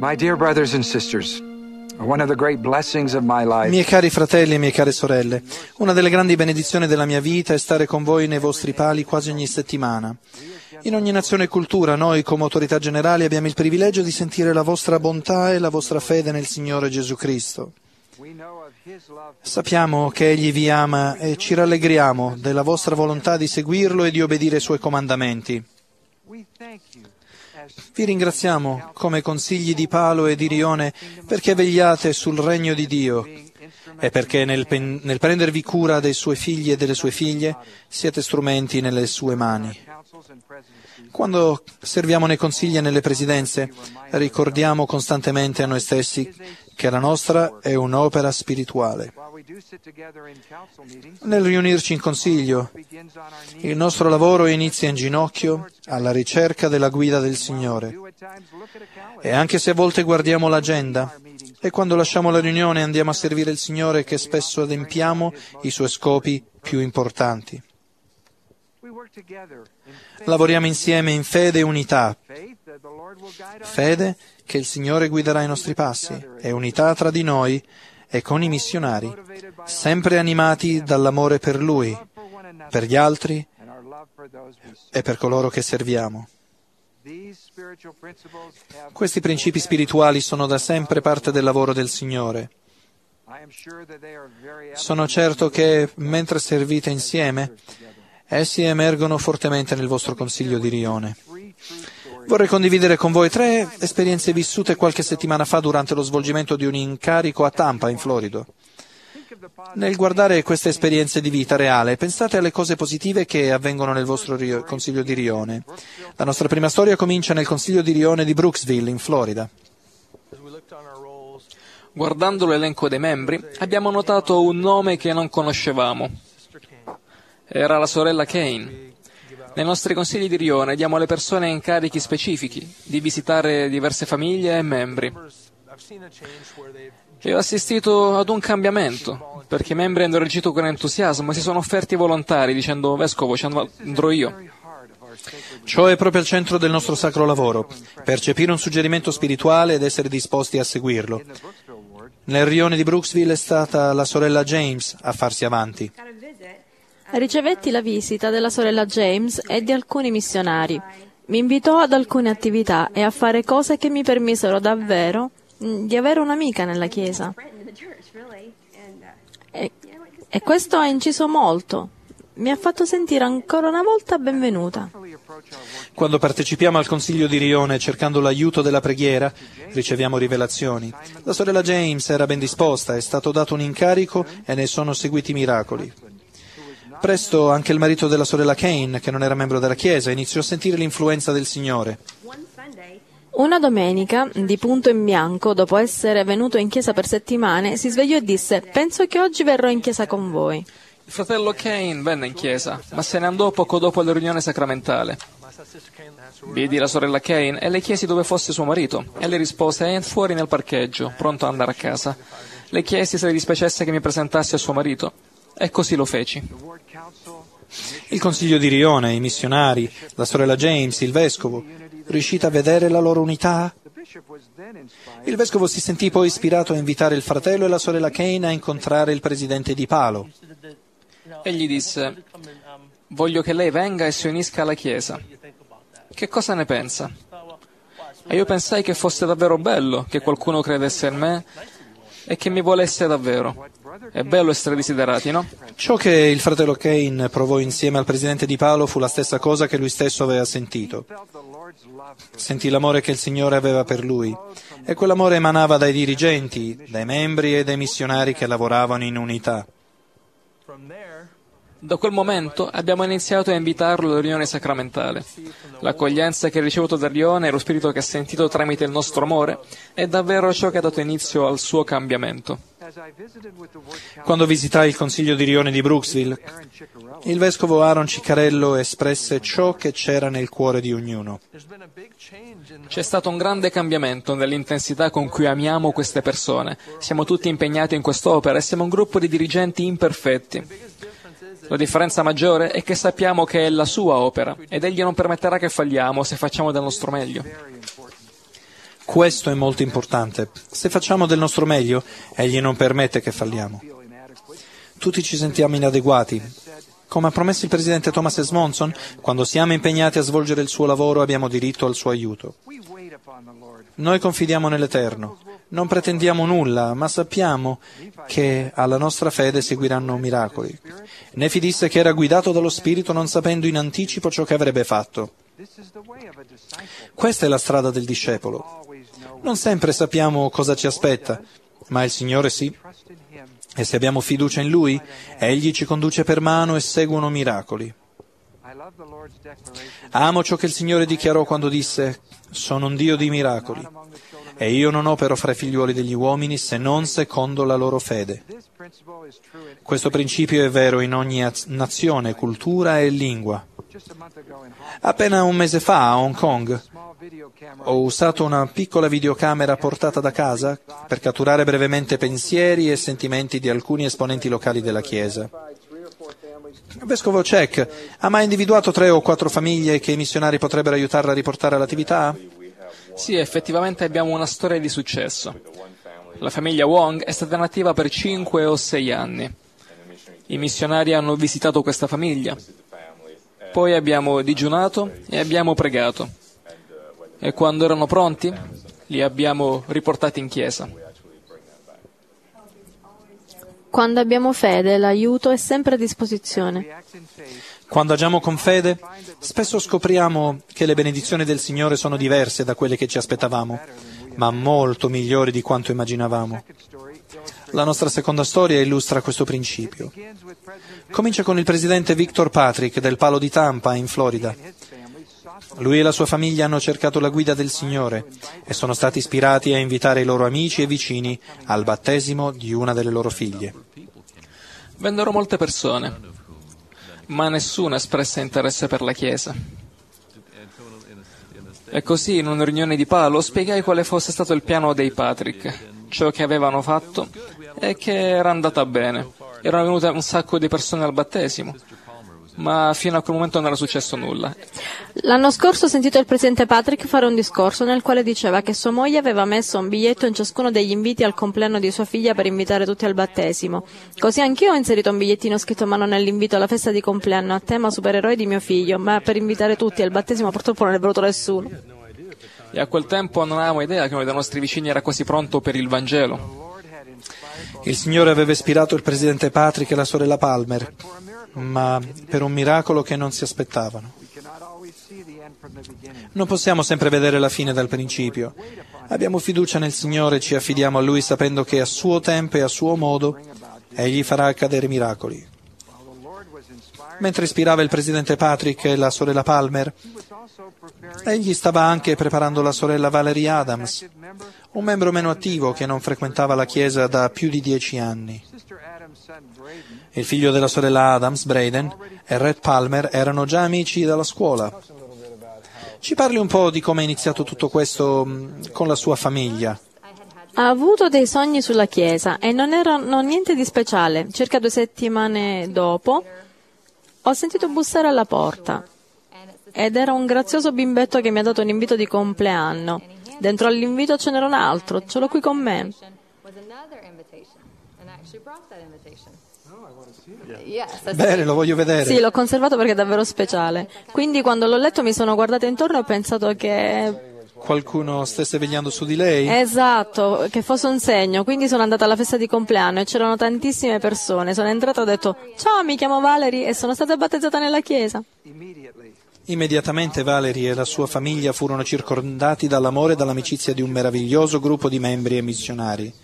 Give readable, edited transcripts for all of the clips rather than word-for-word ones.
My dear brothers and sisters, one of the great blessings of my life. Miei cari fratelli e mie care sorelle, una delle grandi benedizioni della mia vita è stare con voi nei vostri pali quasi ogni settimana. In ogni nazione e cultura noi, come autorità generali, abbiamo il privilegio di sentire la vostra bontà e la vostra fede nel Signore Gesù Cristo. Sappiamo che Egli vi ama e ci rallegriamo della vostra volontà di seguirlo e di obbedire ai Suoi comandamenti. Vi ringraziamo come consigli di Palo e di Rione perché vegliate sul regno di Dio e perché nel prendervi cura dei Suoi figli e delle Sue figlie siete strumenti nelle Sue mani. Quando serviamo nei consigli e nelle presidenze, ricordiamo costantemente a noi stessi che la nostra è un'opera spirituale. Nel riunirci in consiglio, il nostro lavoro inizia in ginocchio alla ricerca della guida del Signore. E anche se a volte guardiamo l'agenda, e quando lasciamo la riunione andiamo a servire il Signore che spesso adempiamo i Suoi scopi più importanti. Lavoriamo insieme in fede e unità. Fede che il Signore guiderà i nostri passi e unità tra di noi e con i missionari, sempre animati dall'amore per Lui, per gli altri e per coloro che serviamo. Questi principi spirituali sono da sempre parte del lavoro del Signore. Sono certo che, mentre servite insieme, essi emergono fortemente nel vostro consiglio di rione. Vorrei condividere con voi 3 esperienze vissute qualche settimana fa durante lo svolgimento di un incarico a Tampa, in Florida. Nel guardare queste esperienze di vita reale, pensate alle cose positive che avvengono nel vostro consiglio di rione. La nostra prima storia comincia nel consiglio di rione di Brooksville, in Florida. Guardando l'elenco dei membri, abbiamo notato un nome che non conoscevamo. Era la sorella Kane. Nei nostri consigli di rione diamo alle persone incarichi specifici di visitare diverse famiglie e membri. E ho assistito ad un cambiamento, perché i membri hanno reagito con entusiasmo e si sono offerti volontari dicendo: Vescovo, ci andrò io. Ciò è proprio al centro del nostro sacro lavoro, percepire un suggerimento spirituale ed essere disposti a seguirlo. Nel rione di Brooksville è stata la sorella James a farsi avanti. Ricevetti la visita della sorella James e di alcuni missionari. Mi invitò ad alcune attività e a fare cose che mi permisero davvero di avere un'amica nella chiesa. E questo ha inciso molto. Mi ha fatto sentire ancora una volta benvenuta. Quando partecipiamo al consiglio di rione cercando l'aiuto della preghiera, riceviamo rivelazioni. La sorella James era ben disposta, è stato dato un incarico e ne sono seguiti miracoli. Presto anche il marito della sorella Kane, che non era membro della Chiesa, iniziò a sentire l'influenza del Signore. Una domenica, di punto in bianco, dopo essere venuto in chiesa per settimane, si svegliò e disse: «Penso che oggi verrò in chiesa con voi». Il fratello Kane venne in chiesa, ma se ne andò poco dopo la riunione sacramentale. Vidi la sorella Kane e le chiesi dove fosse suo marito, e le rispose: «È fuori nel parcheggio, pronto ad andare a casa». Le chiesi se le dispiacesse che mi presentassi a suo marito, e così lo feci. Il consiglio di rione, i missionari, la sorella James, il vescovo, riuscite a vedere la loro unità? Il vescovo si sentì poi ispirato a invitare il fratello e la sorella Kane a incontrare il presidente di Palo. Egli disse: «Voglio che lei venga e si unisca alla Chiesa. Che cosa ne pensa?» E io pensai che fosse davvero bello che qualcuno credesse in me e che mi volesse davvero. È bello essere desiderati, no? Ciò che il fratello Kane provò insieme al presidente di Palo fu la stessa cosa che lui stesso aveva sentito. Sentì l'amore che il Signore aveva per lui, e quell'amore emanava dai dirigenti, dai membri e dai missionari che lavoravano in unità. Da quel momento abbiamo iniziato a invitarlo alla riunione sacramentale. L'accoglienza che ha ricevuto da rione e lo spirito che ha sentito tramite il nostro amore è davvero ciò che ha dato inizio al suo cambiamento. Quando visitai il consiglio di rione di Brooksville, il vescovo Aaron Ciccarello espresse ciò che c'era nel cuore di ognuno. C'è stato un grande cambiamento nell'intensità con cui amiamo queste persone. Siamo tutti impegnati in quest'opera e siamo un gruppo di dirigenti imperfetti. La differenza maggiore è che sappiamo che è la sua opera ed Egli non permetterà che falliamo se facciamo del nostro meglio. Questo è molto importante. Se facciamo del nostro meglio, Egli non permette che falliamo. Tutti ci sentiamo inadeguati. Come ha promesso il presidente Thomas S. Monson, quando siamo impegnati a svolgere il suo lavoro abbiamo diritto al suo aiuto. Noi confidiamo nell'Eterno. Non pretendiamo nulla, ma sappiamo che alla nostra fede seguiranno miracoli. Nefi disse che era guidato dallo Spirito non sapendo in anticipo ciò che avrebbe fatto. Questa è la strada del discepolo. Non sempre sappiamo cosa ci aspetta, ma il Signore sì. E se abbiamo fiducia in Lui, Egli ci conduce per mano e seguono miracoli. Amo ciò che il Signore dichiarò quando disse: «Sono un Dio di miracoli, e io non opero fra i figliuoli degli uomini se non secondo la loro fede». Questo principio è vero in ogni nazione, cultura e lingua. Appena un mese fa a Hong Kong ho usato una piccola videocamera portata da casa per catturare brevemente pensieri e sentimenti di alcuni esponenti locali della Chiesa. Il vescovo Cech ha mai individuato 3 o 4 famiglie che i missionari potrebbero aiutarla a riportare all'attività? Sì, effettivamente abbiamo una storia di successo. La famiglia Wong è stata nativa per 5 o 6 anni. I missionari hanno visitato questa famiglia. Poi abbiamo digiunato e abbiamo pregato. E quando erano pronti, li abbiamo riportati in chiesa. Quando abbiamo fede, l'aiuto è sempre a disposizione. Quando agiamo con fede, spesso scopriamo che le benedizioni del Signore sono diverse da quelle che ci aspettavamo, ma molto migliori di quanto immaginavamo. La nostra seconda storia illustra questo principio. Comincia con il presidente Victor Patrick del Palo di Tampa, in Florida. Lui e la sua famiglia hanno cercato la guida del Signore e sono stati ispirati a invitare i loro amici e vicini al battesimo di una delle loro figlie. Vennero molte persone, ma nessuno espresse interesse per la Chiesa. E così, in una riunione di Palo, spiegai quale fosse stato il piano dei Patrick, ciò che avevano fatto e che era andata bene. Erano venute un sacco di persone al battesimo, ma fino a quel momento non era successo nulla. L'anno scorso ho sentito il presidente Patrick fare un discorso nel quale diceva che sua moglie aveva messo un biglietto in ciascuno degli inviti al compleanno di sua figlia per invitare tutti al battesimo. Così anch'io ho inserito un bigliettino scritto a mano nell'invito alla festa di compleanno a tema supereroi di mio figlio, ma per invitare tutti al battesimo purtroppo non è venuto nessuno. E a quel tempo non avevamo idea che uno dei nostri vicini era quasi pronto per il Vangelo. Il Signore aveva ispirato il presidente Patrick e la sorella Palmer, ma per un miracolo che non si aspettavano. Non possiamo sempre vedere la fine dal principio. Abbiamo fiducia nel Signore e ci affidiamo a Lui sapendo che a suo tempo e a suo modo Egli farà accadere miracoli. Mentre ispirava il presidente Patrick e la sorella Palmer, Egli stava anche preparando la sorella Valerie Adams, un membro meno attivo che non frequentava la Chiesa da più di 10 anni. Il figlio della sorella Adams, Braden, e Red Palmer erano già amici dalla scuola. Ci parli un po' di come è iniziato tutto questo con la sua famiglia. Ha avuto dei sogni sulla Chiesa e non erano niente di speciale. Circa 2 settimane dopo ho sentito bussare alla porta ed era un grazioso bimbetto che mi ha dato un invito di compleanno. Dentro all'invito ce n'era un altro, ce l'ho qui con me. Bene, lo voglio vedere. Sì, l'ho conservato perché è davvero speciale. Quindi quando l'ho letto mi sono guardata intorno e ho pensato che... Qualcuno stesse vegliando su di lei? Esatto, che fosse un segno. Quindi sono andata alla festa di compleanno e c'erano tantissime persone. Sono entrata e ho detto: ciao, mi chiamo Valerie e sono stata battezzata nella chiesa. Immediatamente Valerie e la sua famiglia furono circondati dall'amore e dall'amicizia di un meraviglioso gruppo di membri e missionari.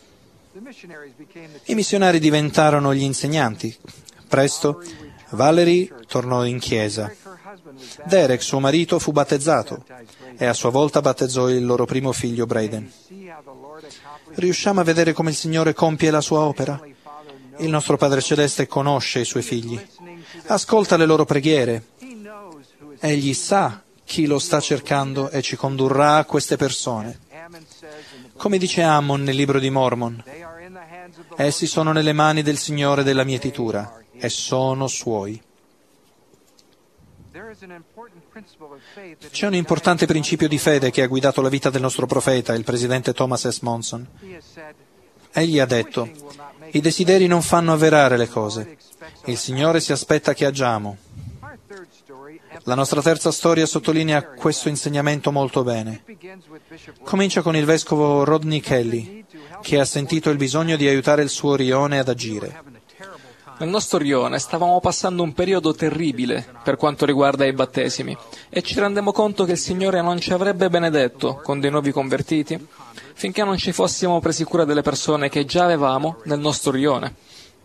I missionari diventarono gli insegnanti. Presto Valerie tornò in chiesa. Derek, suo marito, fu battezzato e a sua volta battezzò il loro primo figlio Braden. Riusciamo a vedere come il Signore compie la sua opera? Il nostro Padre Celeste conosce i suoi figli, ascolta le loro preghiere. Egli sa chi lo sta cercando e ci condurrà a queste persone. Come dice Ammon nel libro di Mormon, essi sono nelle mani del Signore della mietitura e sono suoi. C'è un importante principio di fede che ha guidato la vita del nostro profeta, il presidente Thomas S. Monson. Egli ha detto: i desideri non fanno avverare le cose. Il Signore si aspetta che agiamo. La nostra terza storia sottolinea questo insegnamento molto bene. Comincia con il vescovo Rodney Kelly, che ha sentito il bisogno di aiutare il suo rione ad agire. Nel nostro rione stavamo passando un periodo terribile per quanto riguarda i battesimi e ci rendemmo conto che il Signore non ci avrebbe benedetto con dei nuovi convertiti finché non ci fossimo presi cura delle persone che già avevamo nel nostro rione.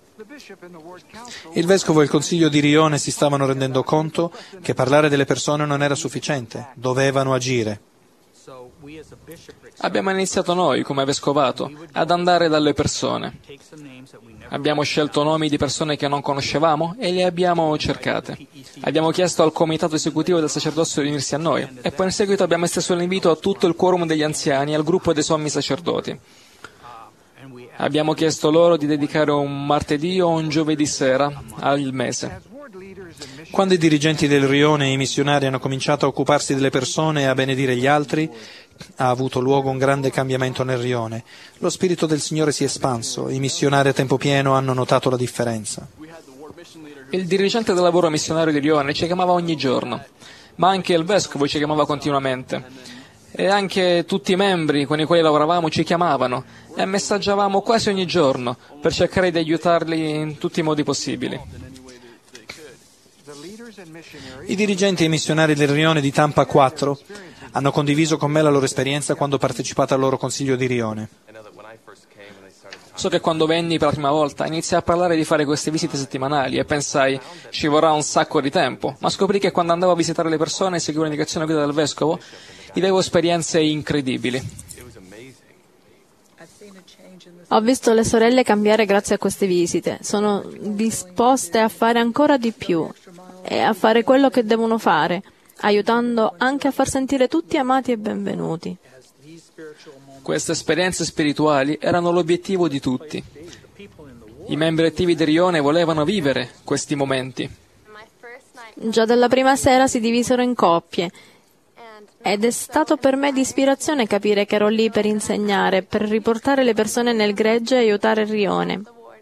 Il vescovo e il consiglio di rione si stavano rendendo conto che parlare delle persone non era sufficiente, dovevano agire. Abbiamo iniziato noi, come vescovato, ad andare dalle persone. Abbiamo scelto nomi di persone che non conoscevamo e le abbiamo cercate. Abbiamo chiesto al comitato esecutivo del sacerdozio di unirsi a noi e poi in seguito abbiamo esteso l'invito a tutto il quorum degli anziani e al gruppo dei sommi sacerdoti. Abbiamo chiesto loro di dedicare un martedì o un giovedì sera al mese. Quando i dirigenti del rione e i missionari hanno cominciato a occuparsi delle persone e a benedire gli altri, ha avuto luogo un grande cambiamento nel rione. Lo Spirito del Signore si è espanso, i missionari a tempo pieno hanno notato la differenza. Il dirigente del lavoro missionario di rione ci chiamava ogni giorno, ma anche il vescovo ci chiamava continuamente. E anche tutti i membri con i quali lavoravamo ci chiamavano e messaggiavamo quasi ogni giorno per cercare di aiutarli in tutti i modi possibili. I dirigenti e i missionari del rione di Tampa 4 hanno condiviso con me la loro esperienza quando ho partecipato al loro consiglio di rione. So che quando venni per la prima volta iniziai a parlare di fare queste visite settimanali e pensai ci vorrà un sacco di tempo, ma scoprì che quando andavo a visitare le persone e seguivo l'indicazione guida del vescovo vivevo esperienze incredibili. Ho visto le sorelle cambiare grazie a queste visite. Sono disposte a fare ancora di più e a fare quello che devono fare, aiutando anche a far sentire tutti amati e benvenuti. Queste esperienze spirituali erano l'obiettivo di tutti. I membri attivi di rione volevano vivere questi momenti. Già dalla prima sera si divisero in coppie. Ed è stato per me di ispirazione capire che ero lì per insegnare, per riportare le persone nel gregge e aiutare il rione.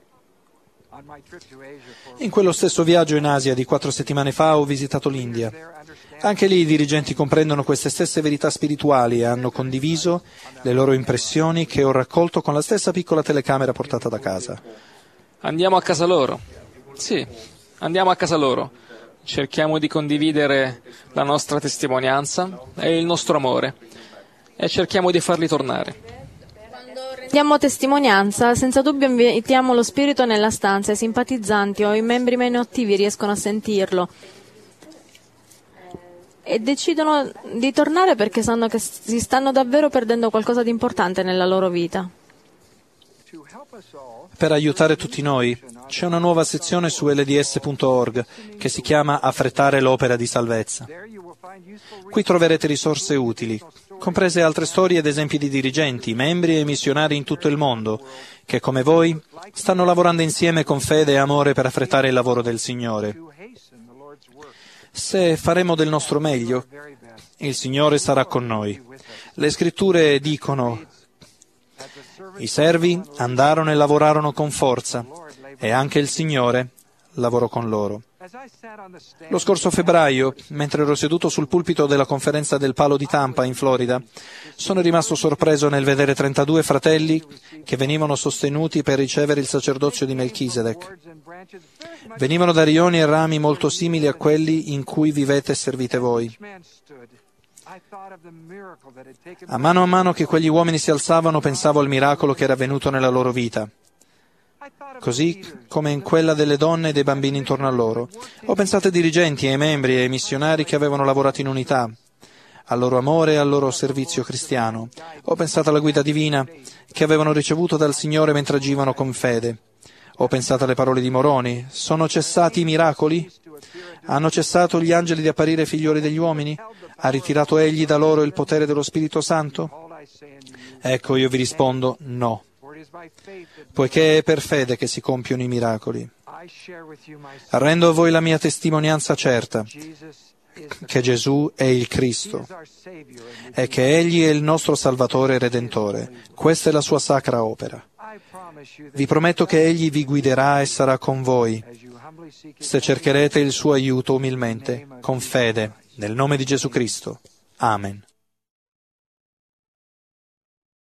In quello stesso viaggio in Asia di 4 settimane fa ho visitato l'India. Anche lì i dirigenti comprendono queste stesse verità spirituali e hanno condiviso le loro impressioni che ho raccolto con la stessa piccola telecamera portata da casa. Andiamo a casa loro. Sì, andiamo a casa loro. Cerchiamo di condividere la nostra testimonianza e il nostro amore e cerchiamo di farli tornare. Diamo testimonianza, senza dubbio invitiamo lo spirito nella stanza, i simpatizzanti o i membri meno attivi riescono a sentirlo e decidono di tornare perché sanno che si stanno davvero perdendo qualcosa di importante nella loro vita. Per aiutare tutti noi, c'è una nuova sezione su lds.org che si chiama Affrettare l'opera di salvezza. Qui troverete risorse utili, comprese altre storie ed esempi di dirigenti, membri e missionari in tutto il mondo, che come voi stanno lavorando insieme con fede e amore per affrettare il lavoro del Signore. Se faremo del nostro meglio, il Signore sarà con noi. Le Scritture dicono: i servi andarono e lavorarono con forza, e anche il Signore lavorò con loro. Lo scorso febbraio, mentre ero seduto sul pulpito della conferenza del Palo di Tampa, in Florida, sono rimasto sorpreso nel vedere 32 fratelli che venivano sostenuti per ricevere il sacerdozio di Melchisedec. Venivano da rioni e rami molto simili a quelli in cui vivete e servite voi. A mano che quegli uomini si alzavano, pensavo al miracolo che era avvenuto nella loro vita, così come in quella delle donne e dei bambini intorno a loro. Ho pensato ai dirigenti, ai membri e ai missionari che avevano lavorato in unità, al loro amore e al loro servizio cristiano. Ho pensato alla guida divina che avevano ricevuto dal Signore mentre agivano con fede. Ho pensato alle parole di Moroni: sono cessati i miracoli? Hanno cessato gli angeli di apparire figlioli degli uomini? Ha ritirato egli da loro il potere dello Spirito Santo? Ecco, io vi rispondo no, poiché è per fede che si compiono i miracoli. Rendo a voi la mia testimonianza certa. che Gesù è il Cristo e che Egli è il nostro Salvatore e Redentore. Questa è la sua sacra opera. Vi prometto che Egli vi guiderà e sarà con voi, se cercherete il suo aiuto umilmente, con fede, nel nome di Gesù Cristo. Amen.